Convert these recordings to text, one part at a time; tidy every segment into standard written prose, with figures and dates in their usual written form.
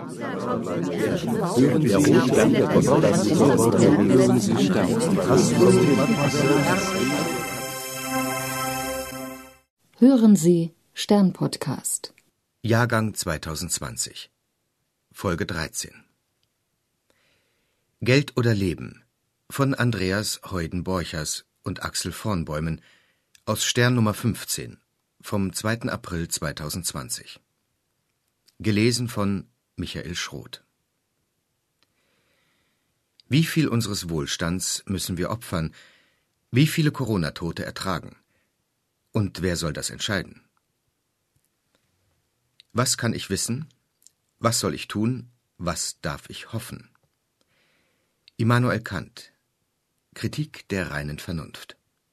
Hören Sie Stern-Podcast. Jahrgang 2020. Folge 13. Geld oder Leben von Andreas Heuden-Borchers und Axel Vornbäumen aus Stern Nummer 15 vom 2. April 2020. Gelesen von Michael Schroth. Wie viel unseres Wohlstands müssen wir opfern? Wie viele Corona-Tote ertragen? Und wer soll das entscheiden? Was kann ich wissen? Was soll ich tun? Was darf ich hoffen? Immanuel Kant. Kritik der reinen Vernunft.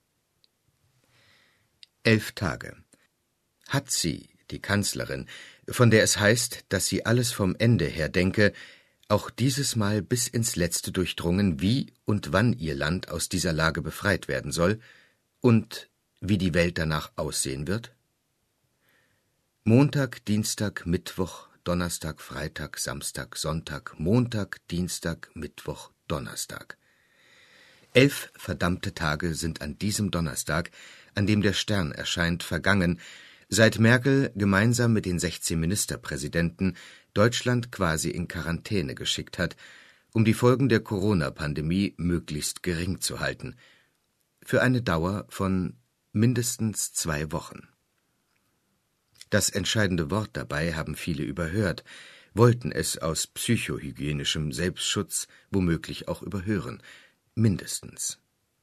11 Tage. Hat sie, die Kanzlerin, von der es heißt, dass sie alles vom Ende her denke, auch dieses Mal bis ins Letzte durchdrungen, wie und wann ihr Land aus dieser Lage befreit werden soll und wie die Welt danach aussehen wird? Montag, Dienstag, Mittwoch, Donnerstag, Freitag, Samstag, Sonntag, Montag, Dienstag, Mittwoch, Donnerstag. 11 verdammte Tage sind an diesem Donnerstag, an dem der Stern erscheint, vergangen, seit Merkel gemeinsam mit den 16 Ministerpräsidenten Deutschland quasi in Quarantäne geschickt hat, um die Folgen der Corona-Pandemie möglichst gering zu halten, für eine Dauer von mindestens 2 Wochen. Das entscheidende Wort dabei haben viele überhört, wollten es aus psychohygienischem Selbstschutz womöglich auch überhören. Mindestens.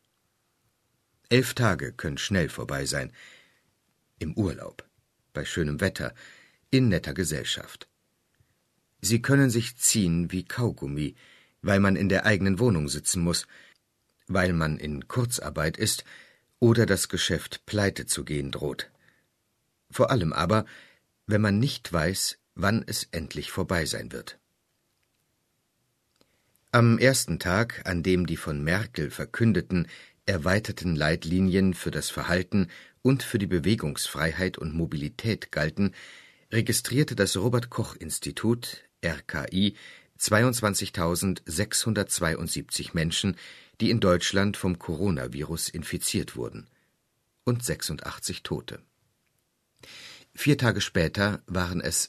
11 Tage können schnell vorbei sein. Im Urlaub, bei schönem Wetter, in netter Gesellschaft. Sie können sich ziehen wie Kaugummi, weil man in der eigenen Wohnung sitzen muss, weil man in Kurzarbeit ist oder das Geschäft pleite zu gehen droht. Vor allem aber, wenn man nicht weiß, wann es endlich vorbei sein wird. Am ersten Tag, an dem die von Merkel verkündeten, erweiterten Leitlinien für das Verhalten und für die Bewegungsfreiheit und Mobilität galten, registrierte das Robert-Koch-Institut, RKI, 22.672 Menschen, die in Deutschland vom Coronavirus infiziert wurden, und 86 Tote. 4 Tage später waren es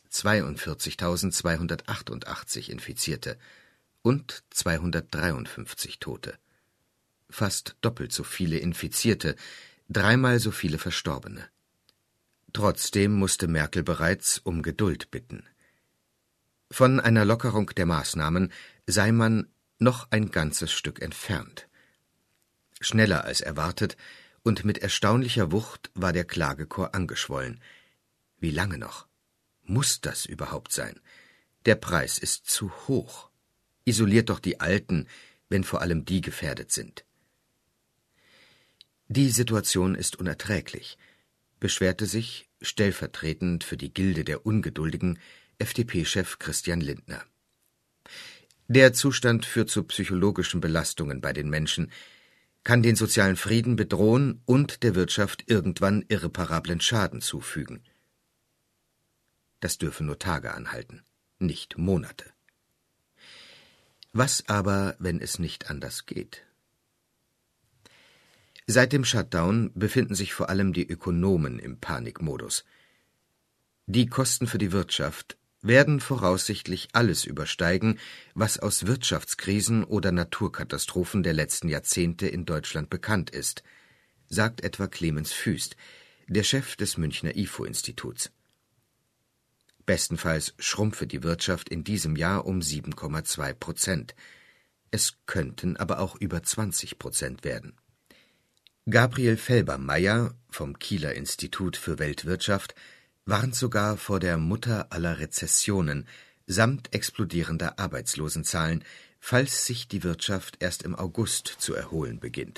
42.288 Infizierte und 253 Tote. Fast doppelt so viele Infizierte, 3-mal so viele Verstorbene. Trotzdem musste Merkel bereits um Geduld bitten. Von einer Lockerung der Maßnahmen sei man noch ein ganzes Stück entfernt. Schneller als erwartet und mit erstaunlicher Wucht war der Klagechor angeschwollen. Wie lange noch? Muss das überhaupt sein? Der Preis ist zu hoch. Isoliert doch die Alten, wenn vor allem die gefährdet sind. Die Situation ist unerträglich, beschwerte sich, stellvertretend für die Gilde der Ungeduldigen, FDP-Chef Christian Lindner. Der Zustand führt zu psychologischen Belastungen bei den Menschen, kann den sozialen Frieden bedrohen und der Wirtschaft irgendwann irreparablen Schaden zufügen. Das dürfe nur Tage anhalten, nicht Monate. Was aber, wenn es nicht anders geht? Seit dem Shutdown befinden sich vor allem die Ökonomen im Panikmodus. Die Kosten für die Wirtschaft werden voraussichtlich alles übersteigen, was aus Wirtschaftskrisen oder Naturkatastrophen der letzten Jahrzehnte in Deutschland bekannt ist, sagt etwa Clemens Fuest, der Chef des Münchner IFO-Instituts. Bestenfalls schrumpfe die Wirtschaft in diesem Jahr um 7,2%. Es könnten aber auch über 20% werden. Gabriel Felbermayr vom Kieler Institut für Weltwirtschaft warnt sogar vor der Mutter aller Rezessionen samt explodierender Arbeitslosenzahlen, falls sich die Wirtschaft erst im August zu erholen beginnt.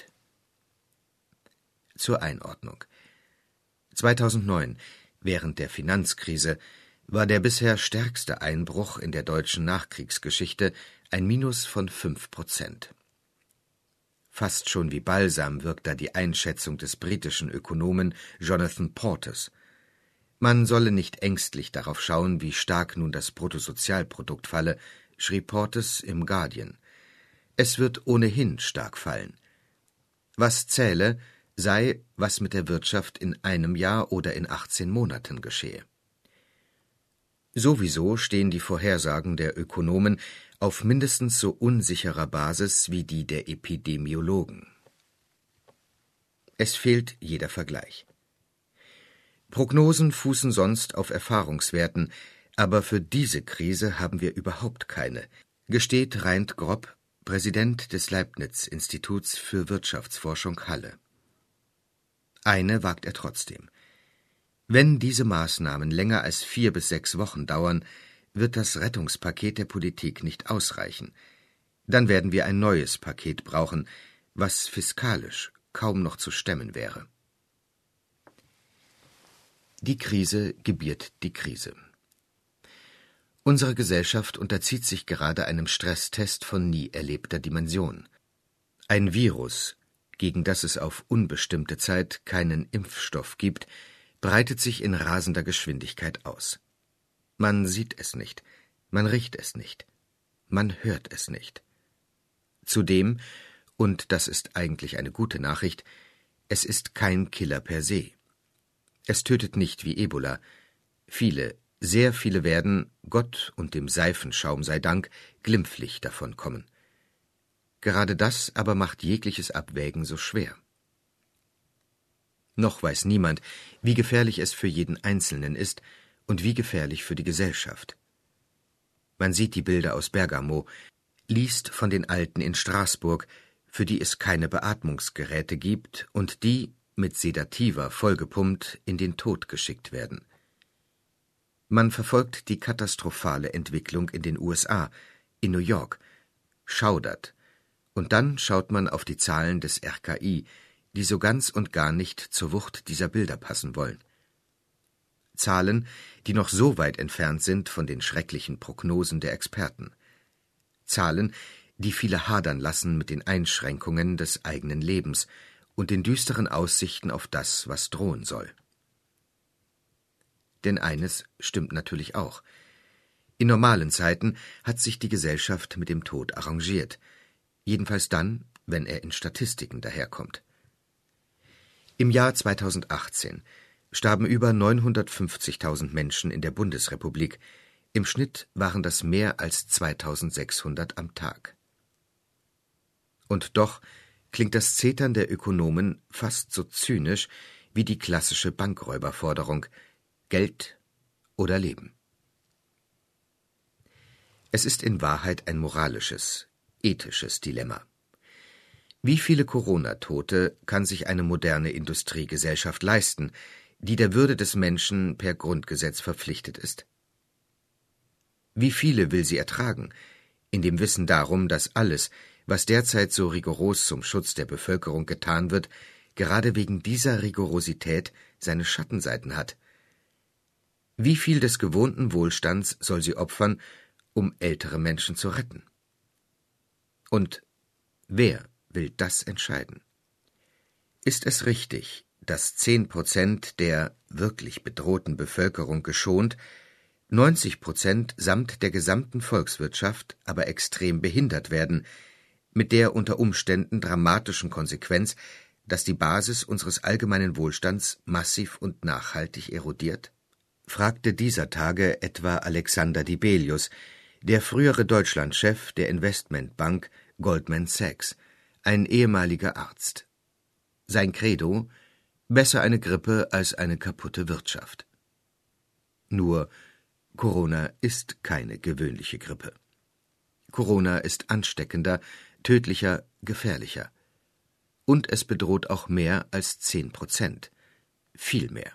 Zur Einordnung. 2009, während der Finanzkrise, war der bisher stärkste Einbruch in der deutschen Nachkriegsgeschichte ein Minus von 5%. Fast schon wie Balsam wirkt da die Einschätzung des britischen Ökonomen Jonathan Portes. Man solle nicht ängstlich darauf schauen, wie stark nun das Bruttosozialprodukt falle, schrieb Portes im Guardian. Es wird ohnehin stark fallen. Was zähle, sei, was mit der Wirtschaft in einem Jahr oder in 18 Monaten geschehe. Sowieso stehen die Vorhersagen der Ökonomen auf mindestens so unsicherer Basis wie die der Epidemiologen. Es fehlt jeder Vergleich. Prognosen fußen sonst auf Erfahrungswerten, aber für diese Krise haben wir überhaupt keine, gesteht Reind Grob, Präsident des Leibniz-Instituts für Wirtschaftsforschung Halle. Eine wagt er trotzdem. Wenn diese Maßnahmen länger als 4 bis 6 Wochen dauern, wird das Rettungspaket der Politik nicht ausreichen. Dann werden wir ein neues Paket brauchen, was fiskalisch kaum noch zu stemmen wäre. Die Krise gebiert die Krise. Unsere Gesellschaft unterzieht sich gerade einem Stresstest von nie erlebter Dimension. Ein Virus, gegen das es auf unbestimmte Zeit keinen Impfstoff gibt, breitet sich in rasender Geschwindigkeit aus. Man sieht es nicht, man riecht es nicht, man hört es nicht. Zudem, und das ist eigentlich eine gute Nachricht, es ist kein Killer per se. Es tötet nicht wie Ebola. Viele, sehr viele werden, Gott und dem Seifenschaum sei Dank, glimpflich davonkommen. Gerade das aber macht jegliches Abwägen so schwer. Noch weiß niemand, wie gefährlich es für jeden Einzelnen ist und wie gefährlich für die Gesellschaft. Man sieht die Bilder aus Bergamo, liest von den Alten in Straßburg, für die es keine Beatmungsgeräte gibt und die, mit Sedativa vollgepumpt, in den Tod geschickt werden. Man verfolgt die katastrophale Entwicklung in den USA, in New York, schaudert, und dann schaut man auf die Zahlen des RKI, die so ganz und gar nicht zur Wucht dieser Bilder passen wollen. Zahlen, die noch so weit entfernt sind von den schrecklichen Prognosen der Experten. Zahlen, die viele hadern lassen mit den Einschränkungen des eigenen Lebens und den düsteren Aussichten auf das, was drohen soll. Denn eines stimmt natürlich auch. In normalen Zeiten hat sich die Gesellschaft mit dem Tod arrangiert, jedenfalls dann, wenn er in Statistiken daherkommt. Im Jahr 2018 starben über 950.000 Menschen in der Bundesrepublik, im Schnitt waren das mehr als 2.600 am Tag. Und doch klingt das Zetern der Ökonomen fast so zynisch wie die klassische Bankräuberforderung: Geld oder Leben. Es ist in Wahrheit ein moralisches, ethisches Dilemma. Wie viele Corona-Tote kann sich eine moderne Industriegesellschaft leisten, die der Würde des Menschen per Grundgesetz verpflichtet ist? Wie viele will sie ertragen, in dem Wissen darum, dass alles, was derzeit so rigoros zum Schutz der Bevölkerung getan wird, gerade wegen dieser Rigorosität seine Schattenseiten hat? Wie viel des gewohnten Wohlstands soll sie opfern, um ältere Menschen zu retten? Und wer will das entscheiden? Ist es richtig, dass 10% der wirklich bedrohten Bevölkerung geschont, 90% samt der gesamten Volkswirtschaft aber extrem behindert werden, mit der unter Umständen dramatischen Konsequenz, dass die Basis unseres allgemeinen Wohlstands massiv und nachhaltig erodiert? Fragte dieser Tage etwa Alexander Dibelius, der frühere Deutschlandchef der Investmentbank Goldman Sachs, ein ehemaliger Arzt. Sein Credo: besser eine Grippe als eine kaputte Wirtschaft. Nur, Corona ist keine gewöhnliche Grippe. Corona ist ansteckender, tödlicher, gefährlicher. Und es bedroht auch mehr als 10%. Viel mehr.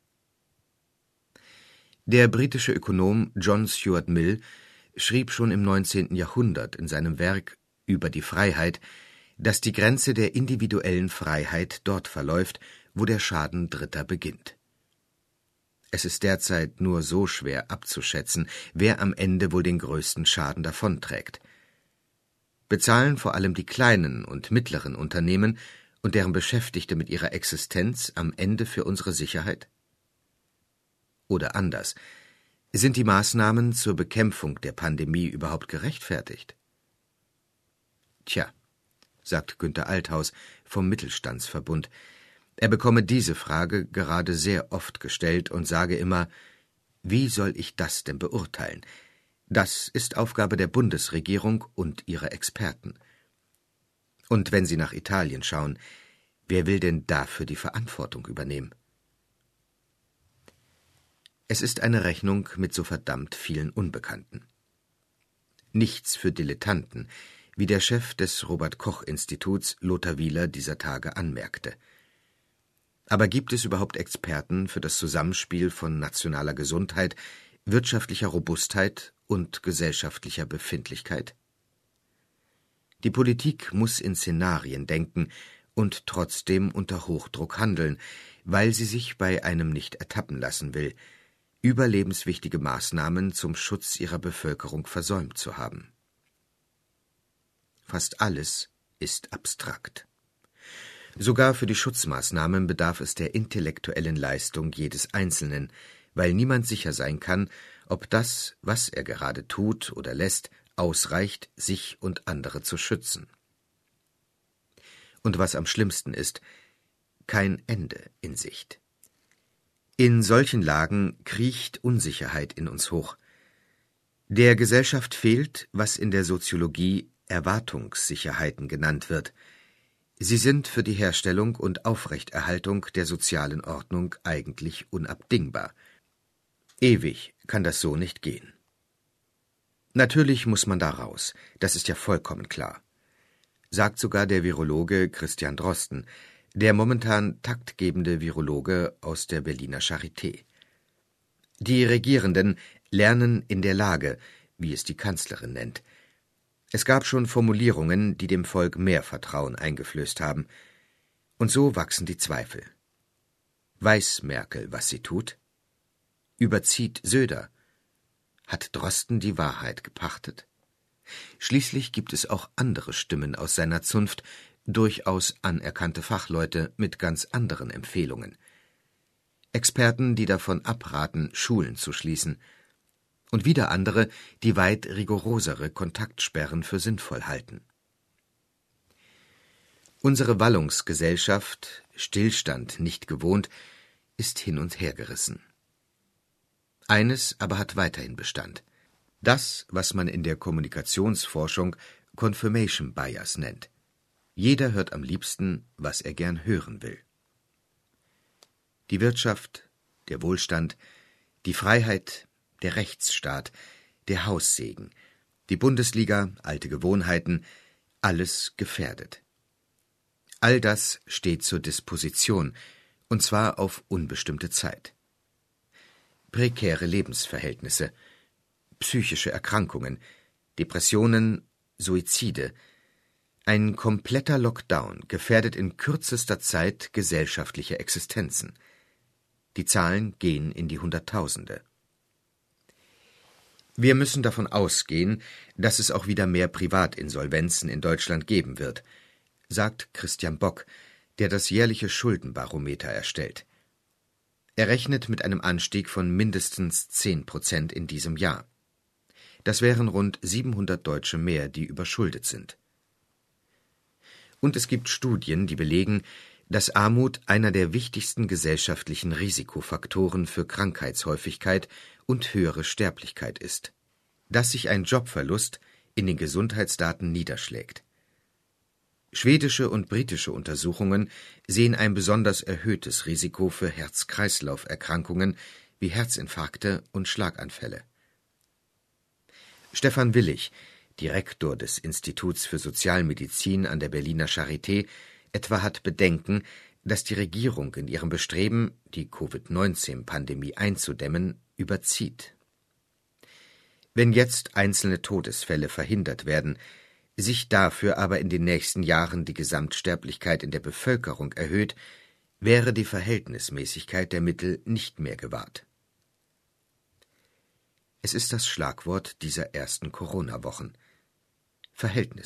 Der britische Ökonom John Stuart Mill schrieb schon im 19. Jahrhundert in seinem Werk Über die Freiheit, dass die Grenze der individuellen Freiheit dort verläuft, wo der Schaden Dritter beginnt. Es ist derzeit nur so schwer abzuschätzen, wer am Ende wohl den größten Schaden davonträgt. Bezahlen vor allem die kleinen und mittleren Unternehmen und deren Beschäftigte mit ihrer Existenz am Ende für unsere Sicherheit? Oder anders: Sind die Maßnahmen zur Bekämpfung der Pandemie überhaupt gerechtfertigt? Tja, sagt Günter Althaus vom Mittelstandsverbund, er bekomme diese Frage gerade sehr oft gestellt und sage immer: Wie soll ich das denn beurteilen? Das ist Aufgabe der Bundesregierung und ihrer Experten. Und wenn Sie nach Italien schauen, wer will denn dafür die Verantwortung übernehmen? Es ist eine Rechnung mit so verdammt vielen Unbekannten. Nichts für Dilettanten, wie der Chef des Robert-Koch-Instituts Lothar Wieler dieser Tage anmerkte. Aber gibt es überhaupt Experten für das Zusammenspiel von nationaler Gesundheit, wirtschaftlicher Robustheit und gesellschaftlicher Befindlichkeit? Die Politik muss in Szenarien denken und trotzdem unter Hochdruck handeln, weil sie sich bei einem nicht ertappen lassen will, überlebenswichtige Maßnahmen zum Schutz ihrer Bevölkerung versäumt zu haben. Fast alles ist abstrakt. Sogar für die Schutzmaßnahmen bedarf es der intellektuellen Leistung jedes Einzelnen, weil niemand sicher sein kann, ob das, was er gerade tut oder lässt, ausreicht, sich und andere zu schützen. Und was am schlimmsten ist: kein Ende in Sicht. In solchen Lagen kriecht Unsicherheit in uns hoch. Der Gesellschaft fehlt, was in der Soziologie Erwartungssicherheiten genannt wird. Sie sind für die Herstellung und Aufrechterhaltung der sozialen Ordnung eigentlich unabdingbar. Ewig kann das so nicht gehen. Natürlich muss man da raus, das ist ja vollkommen klar, sagt sogar der Virologe Christian Drosten, der momentan taktgebende Virologe aus der Berliner Charité. Die Regierenden lernen in der Lage, wie es die Kanzlerin nennt. Es gab schon Formulierungen, die dem Volk mehr Vertrauen eingeflößt haben. Und so wachsen die Zweifel. Weiß Merkel, was sie tut? Überzieht Söder? Hat Drosten die Wahrheit gepachtet? Schließlich gibt es auch andere Stimmen aus seiner Zunft, durchaus anerkannte Fachleute mit ganz anderen Empfehlungen. Experten, die davon abraten, Schulen zu schließen. Und wieder andere, die weit rigorosere Kontaktsperren für sinnvoll halten. Unsere Wallungsgesellschaft, Stillstand nicht gewohnt, ist hin und her gerissen. Eines aber hat weiterhin Bestand: das, was man in der Kommunikationsforschung Confirmation Bias nennt. Jeder hört am liebsten, was er gern hören will. Die Wirtschaft, der Wohlstand, die Freiheit, der Rechtsstaat, der Haussegen, die Bundesliga, alte Gewohnheiten, alles gefährdet. All das steht zur Disposition, und zwar auf unbestimmte Zeit. Prekäre Lebensverhältnisse, psychische Erkrankungen, Depressionen, Suizide. Ein kompletter Lockdown gefährdet in kürzester Zeit gesellschaftliche Existenzen. Die Zahlen gehen in die Hunderttausende. Wir müssen davon ausgehen, dass es auch wieder mehr Privatinsolvenzen in Deutschland geben wird, sagt Christian Bock, der das jährliche Schuldenbarometer erstellt. Er rechnet mit einem Anstieg von mindestens 10% in diesem Jahr. Das wären rund 700 Deutsche mehr, die überschuldet sind. Und es gibt Studien, die belegen, dass Armut einer der wichtigsten gesellschaftlichen Risikofaktoren für Krankheitshäufigkeit und höhere Sterblichkeit ist. Dass sich ein Jobverlust in den Gesundheitsdaten niederschlägt. Schwedische und britische Untersuchungen sehen ein besonders erhöhtes Risiko für Herz-Kreislauf-Erkrankungen wie Herzinfarkte und Schlaganfälle. Stefan Willig, Direktor des Instituts für Sozialmedizin an der Berliner Charité, etwa hat Bedenken, dass die Regierung in ihrem Bestreben, die Covid-19-Pandemie einzudämmen, überzieht. Wenn jetzt einzelne Todesfälle verhindert werden, sich dafür aber in den nächsten Jahren die Gesamtsterblichkeit in der Bevölkerung erhöht, wäre die Verhältnismäßigkeit der Mittel nicht mehr gewahrt. Es ist das Schlagwort dieser ersten Corona-Wochen: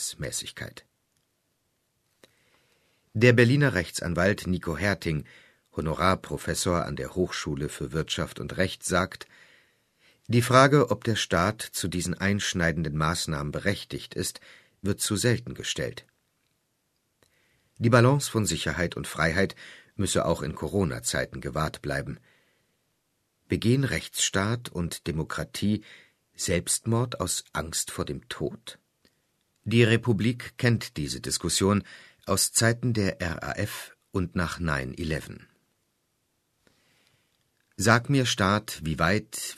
Verhältnismäßigkeit. Der Berliner Rechtsanwalt Nico Herting Honorarprofessor an der Hochschule für Wirtschaft und Recht, sagt: Die Frage, ob der Staat zu diesen einschneidenden Maßnahmen berechtigt ist, wird zu selten gestellt. Die Balance von Sicherheit und Freiheit müsse auch in Corona-Zeiten gewahrt bleiben. Begehen Rechtsstaat und Demokratie Selbstmord aus Angst vor dem Tod? Die Republik kennt diese Diskussion aus Zeiten der RAF und nach 9/11. Sag mir, Staat, wie weit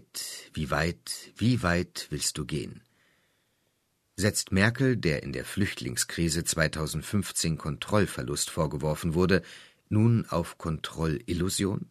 willst du gehen? Setzt Merkel, der in der Flüchtlingskrise 2015 Kontrollverlust vorgeworfen wurde, nun auf Kontrollillusion?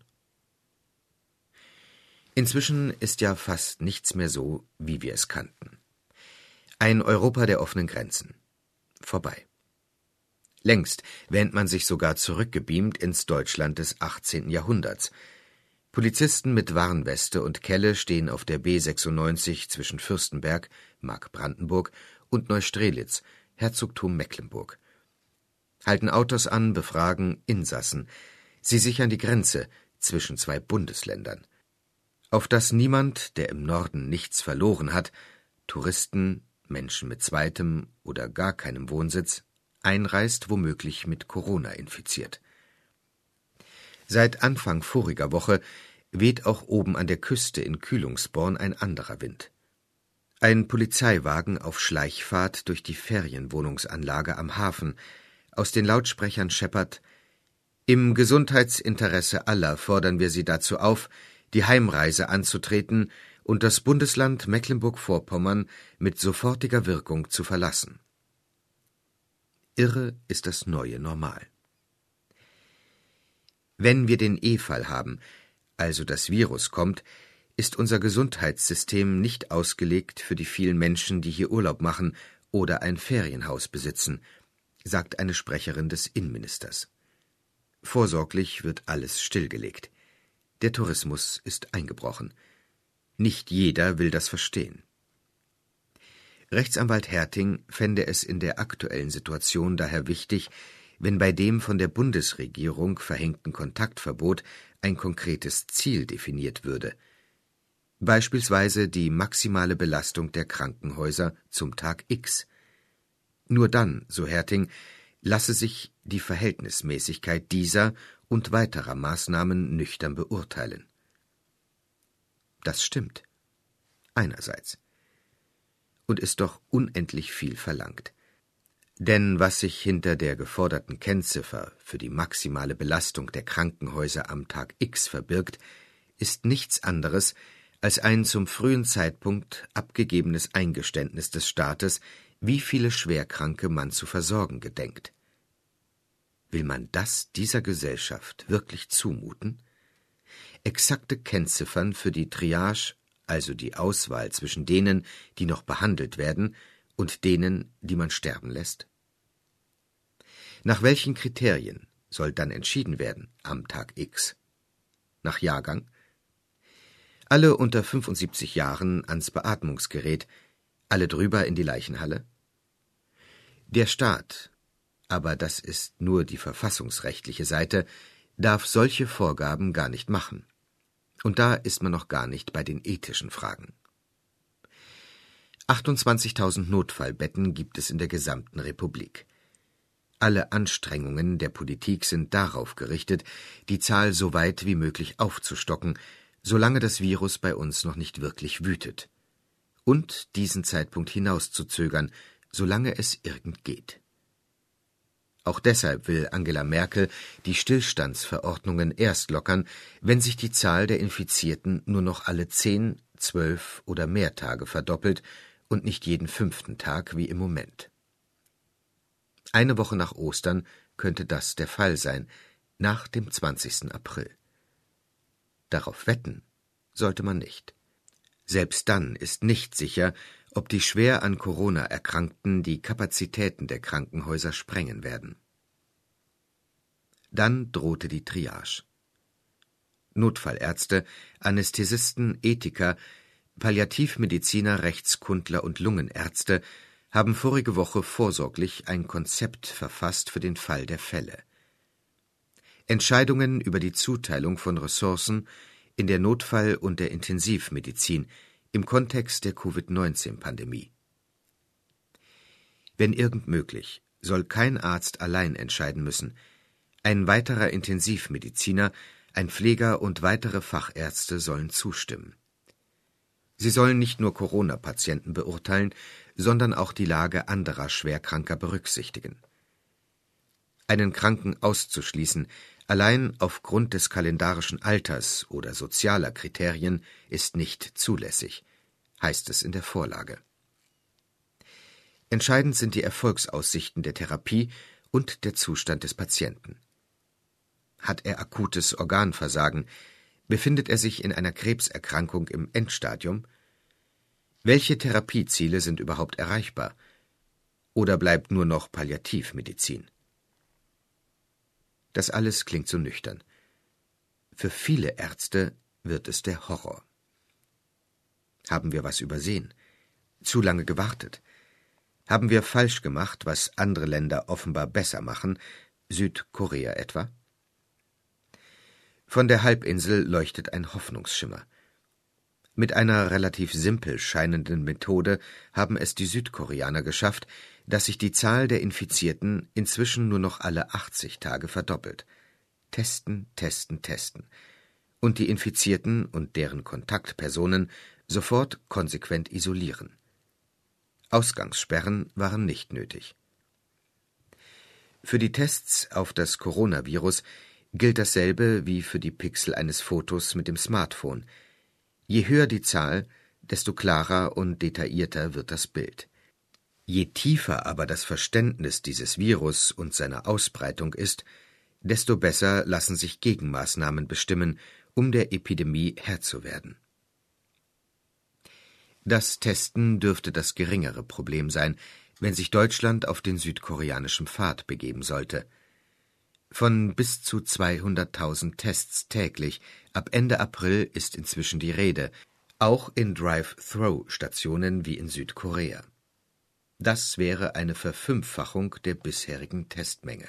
Inzwischen ist ja fast nichts mehr so, wie wir es kannten. Ein Europa der offenen Grenzen. Vorbei. Längst wähnt man sich sogar zurückgebeamt ins Deutschland des 18. Jahrhunderts. Polizisten mit Warnweste und Kelle stehen auf der B96 zwischen Fürstenberg, Mark-Brandenburg, und Neustrelitz, Herzogtum Mecklenburg. Halten Autos an, befragen Insassen. Sie sichern die Grenze zwischen zwei Bundesländern. Auf dass niemand, der im Norden nichts verloren hat, Touristen, Menschen mit zweitem oder gar keinem Wohnsitz, einreist, womöglich mit Corona infiziert. Seit Anfang voriger Woche weht auch oben an der Küste in Kühlungsborn ein anderer Wind. Ein Polizeiwagen auf Schleichfahrt durch die Ferienwohnungsanlage am Hafen. Aus den Lautsprechern scheppert: Im Gesundheitsinteresse aller fordern wir Sie dazu auf, die Heimreise anzutreten und das Bundesland Mecklenburg-Vorpommern mit sofortiger Wirkung zu verlassen. Irre ist das neue Normal. Wenn wir den E-Fall haben, also das Virus kommt, ist unser Gesundheitssystem nicht ausgelegt für die vielen Menschen, die hier Urlaub machen oder ein Ferienhaus besitzen, sagt eine Sprecherin des Innenministers. Vorsorglich wird alles stillgelegt. Der Tourismus ist eingebrochen. Nicht jeder will das verstehen. Rechtsanwalt Herting fände es in der aktuellen Situation daher wichtig, wenn bei dem von der Bundesregierung verhängten Kontaktverbot ein konkretes Ziel definiert würde. Beispielsweise die maximale Belastung der Krankenhäuser zum Tag X. Nur dann, so Herting, lasse sich die Verhältnismäßigkeit dieser und weiterer Maßnahmen nüchtern beurteilen. Das stimmt. Einerseits. Und ist doch unendlich viel verlangt. Denn was sich hinter der geforderten Kennziffer für die maximale Belastung der Krankenhäuser am Tag X verbirgt, ist nichts anderes als ein zum frühen Zeitpunkt abgegebenes Eingeständnis des Staates, wie viele Schwerkranke man zu versorgen gedenkt. Will man das dieser Gesellschaft wirklich zumuten? Exakte Kennziffern für die Triage, also die Auswahl zwischen denen, die noch behandelt werden, und denen, die man sterben lässt? Nach welchen Kriterien soll dann entschieden werden am Tag X? Nach Jahrgang? Alle unter 75 Jahren ans Beatmungsgerät, alle drüber in die Leichenhalle? Der Staat, aber das ist nur die verfassungsrechtliche Seite, darf solche Vorgaben gar nicht machen. Und da ist man noch gar nicht bei den ethischen Fragen. 28.000 Notfallbetten gibt es in der gesamten Republik. Alle Anstrengungen der Politik sind darauf gerichtet, die Zahl so weit wie möglich aufzustocken, solange das Virus bei uns noch nicht wirklich wütet. Und diesen Zeitpunkt hinauszuzögern, solange es irgend geht. Auch deshalb will Angela Merkel die Stillstandsverordnungen erst lockern, wenn sich die Zahl der Infizierten nur noch alle 10, 12 oder mehr Tage verdoppelt und nicht jeden 5. Tag wie im Moment. Eine Woche nach Ostern könnte das der Fall sein, nach dem 20. April. Darauf wetten sollte man nicht. Selbst dann ist nicht sicher, ob die schwer an Corona Erkrankten die Kapazitäten der Krankenhäuser sprengen werden. Dann drohte die Triage. Notfallärzte, Anästhesisten, Ethiker, Palliativmediziner, Rechtskundler und Lungenärzte haben vorige Woche vorsorglich ein Konzept verfasst für den Fall der Fälle. Entscheidungen über die Zuteilung von Ressourcen in der Notfall- und der Intensivmedizin im Kontext der Covid-19-Pandemie. Wenn irgend möglich, soll kein Arzt allein entscheiden müssen. Ein weiterer Intensivmediziner, ein Pfleger und weitere Fachärzte sollen zustimmen. Sie sollen nicht nur Corona-Patienten beurteilen, sondern auch die Lage anderer Schwerkranker berücksichtigen. Einen Kranken auszuschließen, allein aufgrund des kalendarischen Alters oder sozialer Kriterien, ist nicht zulässig, heißt es in der Vorlage. Entscheidend sind die Erfolgsaussichten der Therapie und der Zustand des Patienten. Hat er akutes Organversagen? Befindet er sich in einer Krebserkrankung im Endstadium? Welche Therapieziele sind überhaupt erreichbar? Oder bleibt nur noch Palliativmedizin? Das alles klingt so nüchtern. Für viele Ärzte wird es der Horror. Haben wir was übersehen? Zu lange gewartet? Haben wir falsch gemacht, was andere Länder offenbar besser machen, Südkorea etwa? Von der Halbinsel leuchtet ein Hoffnungsschimmer. Mit einer relativ simpel scheinenden Methode haben es die Südkoreaner geschafft, dass sich die Zahl der Infizierten inzwischen nur noch alle 80 Tage verdoppelt. Testen, testen, testen. Und die Infizierten und deren Kontaktpersonen sofort konsequent isolieren. Ausgangssperren waren nicht nötig. Für die Tests auf das Coronavirus gilt dasselbe wie für die Pixel eines Fotos mit dem Smartphone. Je höher die Zahl, desto klarer und detaillierter wird das Bild. Je tiefer aber das Verständnis dieses Virus und seiner Ausbreitung ist, desto besser lassen sich Gegenmaßnahmen bestimmen, um der Epidemie Herr zu werden. Das Testen dürfte das geringere Problem sein, wenn sich Deutschland auf den südkoreanischen Pfad begeben sollte. Von bis zu 200.000 Tests täglich ab Ende April ist inzwischen die Rede, auch in Drive-Through-Stationen wie in Südkorea. Das wäre eine Verfünffachung der bisherigen Testmenge.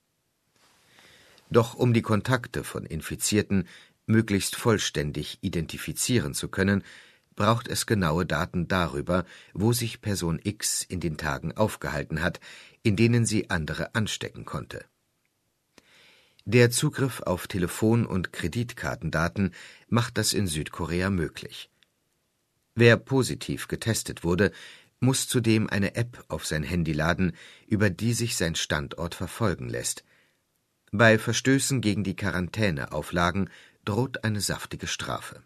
Doch um die Kontakte von Infizierten möglichst vollständig identifizieren zu können, braucht es genaue Daten darüber, wo sich Person X in den Tagen aufgehalten hat, in denen sie andere anstecken konnte. Der Zugriff auf Telefon- und Kreditkartendaten macht das in Südkorea möglich. Wer positiv getestet wurde, muss zudem eine App auf sein Handy laden, über die sich sein Standort verfolgen lässt. Bei Verstößen gegen die Quarantäneauflagen droht eine saftige Strafe.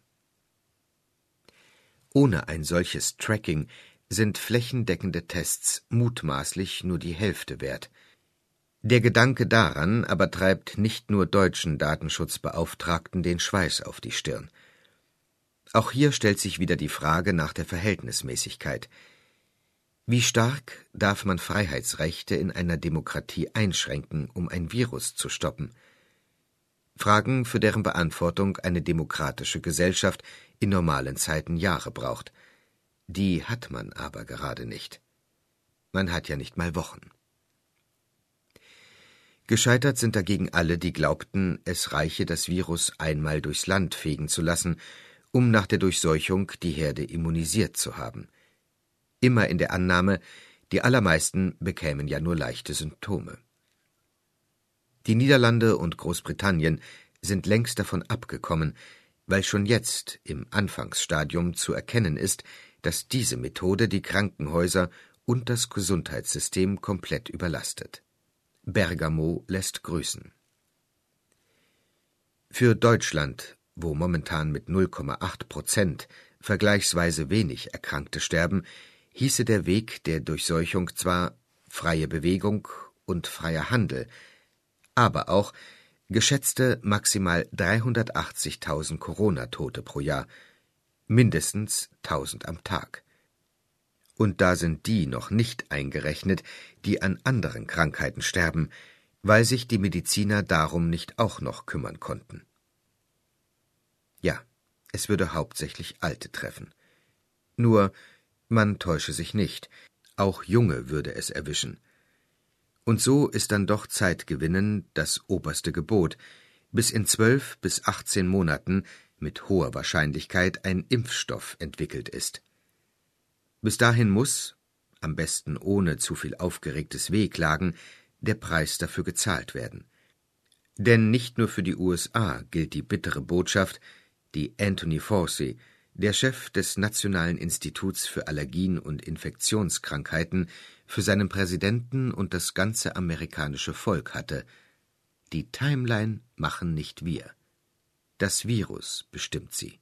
Ohne ein solches Tracking sind flächendeckende Tests mutmaßlich nur die Hälfte wert. Der Gedanke daran aber treibt nicht nur deutschen Datenschutzbeauftragten den Schweiß auf die Stirn. Auch hier stellt sich wieder die Frage nach der Verhältnismäßigkeit. Wie stark darf man Freiheitsrechte in einer Demokratie einschränken, um ein Virus zu stoppen? Fragen, für deren Beantwortung eine demokratische Gesellschaft in normalen Zeiten Jahre braucht. Die hat man aber gerade nicht. Man hat ja nicht mal Wochen. Gescheitert sind dagegen alle, die glaubten, es reiche, das Virus einmal durchs Land fegen zu lassen, um nach der Durchseuchung die Herde immunisiert zu haben. Immer in der Annahme, die allermeisten bekämen ja nur leichte Symptome. Die Niederlande und Großbritannien sind längst davon abgekommen, weil schon jetzt im Anfangsstadium zu erkennen ist, dass diese Methode die Krankenhäuser und das Gesundheitssystem komplett überlastet. Bergamo lässt grüßen. Für Deutschland, wo momentan mit 0,8% vergleichsweise wenig Erkrankte sterben, hieße der Weg der Durchseuchung zwar freie Bewegung und freier Handel, aber auch geschätzte maximal 380.000 Corona-Tote pro Jahr, mindestens 1.000 am Tag. Und da sind die noch nicht eingerechnet, die an anderen Krankheiten sterben, weil sich die Mediziner darum nicht auch noch kümmern konnten. Ja, es würde hauptsächlich Alte treffen. Nur, man täusche sich nicht, auch Junge würde es erwischen. Und so ist dann doch Zeitgewinnen das oberste Gebot, bis in 12 bis 18 Monaten mit hoher Wahrscheinlichkeit ein Impfstoff entwickelt ist. Bis dahin muss, am besten ohne zu viel aufgeregtes Wehklagen, der Preis dafür gezahlt werden. Denn nicht nur für die USA gilt die bittere Botschaft, die Anthony Fauci, der Chef des Nationalen Instituts für Allergien und Infektionskrankheiten, für seinen Präsidenten und das ganze amerikanische Volk hatte: Die Timeline machen nicht wir. Das Virus bestimmt sie.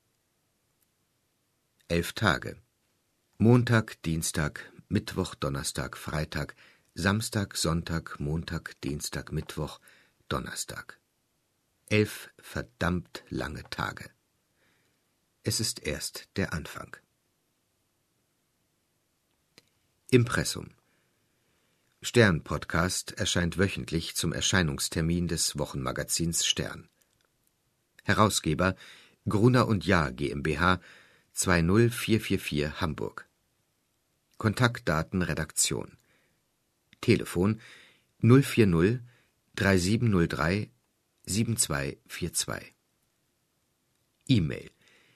11 Tage. Montag, Dienstag, Mittwoch, Donnerstag, Freitag, Samstag, Sonntag, Montag, Dienstag, Mittwoch, Donnerstag. 11 verdammt lange Tage. Es ist erst der Anfang. Impressum. Stern-Podcast erscheint wöchentlich zum Erscheinungstermin des Wochenmagazins Stern. Herausgeber Gruner & Jahr GmbH 20444 Hamburg. Kontaktdaten Redaktion. Telefon 040 3703 7242. E-Mail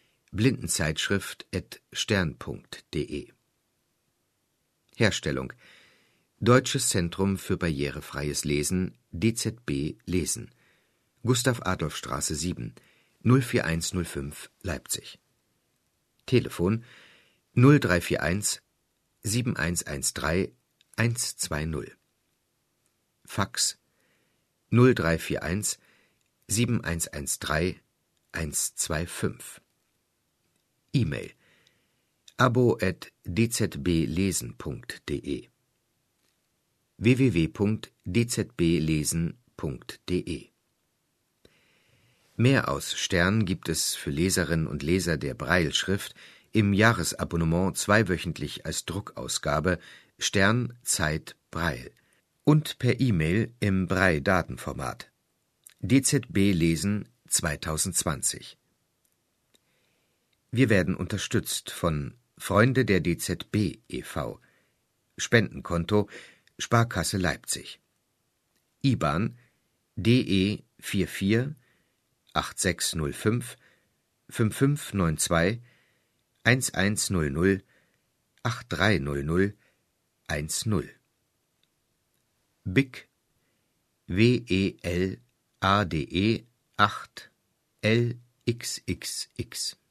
blindenzeitschrift@stern.de. Herstellung Deutsches Zentrum für barrierefreies Lesen, DZB Lesen, Gustav-Adolf-Straße 7, 04105 Leipzig. Telefon 0341 7113 120. Fax 0341 7113 125. E-Mail abo@dzblesen.de. www.dzblesen.de. Mehr aus Stern gibt es für Leserinnen und Leser der Brailleschrift im Jahresabonnement zweiwöchentlich als Druckausgabe Stern Zeit Braille und per E-Mail im Braille-Datenformat. DZB Lesen 2020. Wir werden unterstützt von Freunde der DZB e.V. Spendenkonto Sparkasse Leipzig. IBAN DE 44 8605 5592 1100 8300 10. BIC WELADE 8 LXXX.